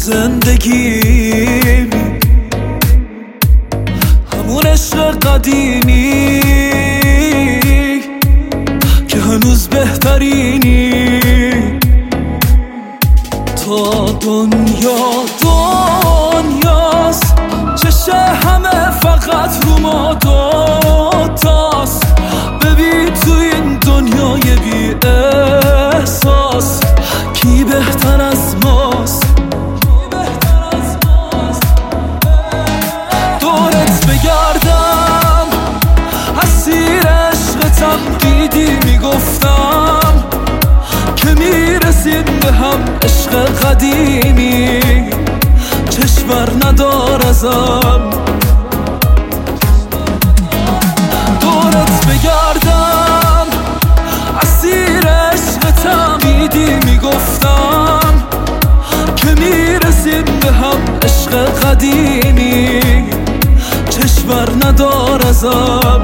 زندگیم، همون عشق قدیمی که هنوز بهترینی. تا دنیاست چشه همه فقط رو ما دوتاست. ببین تو این دنیای بی احساس کی بهتر از ماست؟ دورت بگردم اسیر عشقتم، دیدی میگفتم که میرسیم به هم. عشق قدیمی چشم بر ندار ازم. دورت بگردم اسیر عشقتم، دیدی میگفتم که میرسیم به هم. عشق قدیمی چشم بر ندار ازم.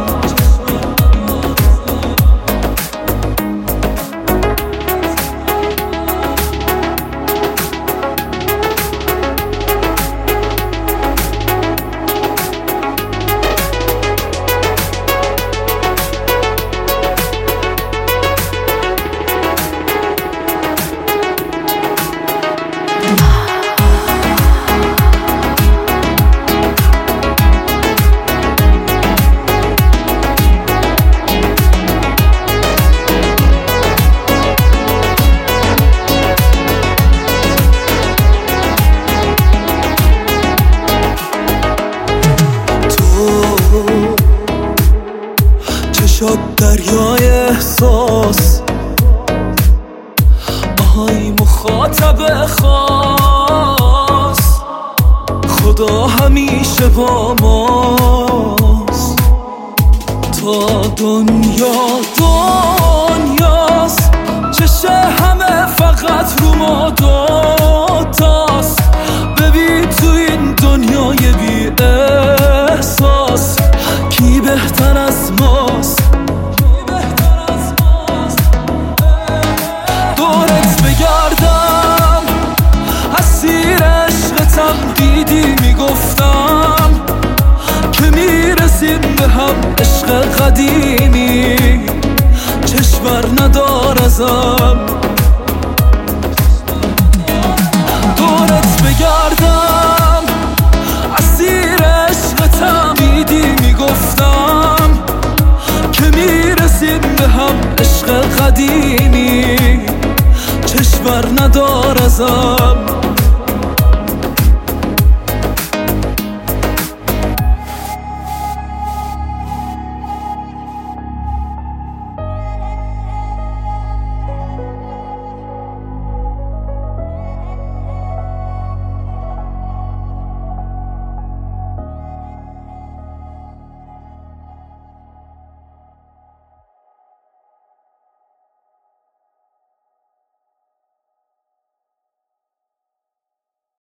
چشات دریای احساس، آهای مخاطب خاص. خدا همیشه با ماست. تا دنیاست چشه همه فقط رو ما دوتاست. ببین تو این دنیای بی احساس کی بهتر از ماست؟ دورت بگردم اسیر عشقتم، دیدی میگفتم که میرسیم به هم. عشق قدیمی چشم بر ندار ازم. دورت بگردم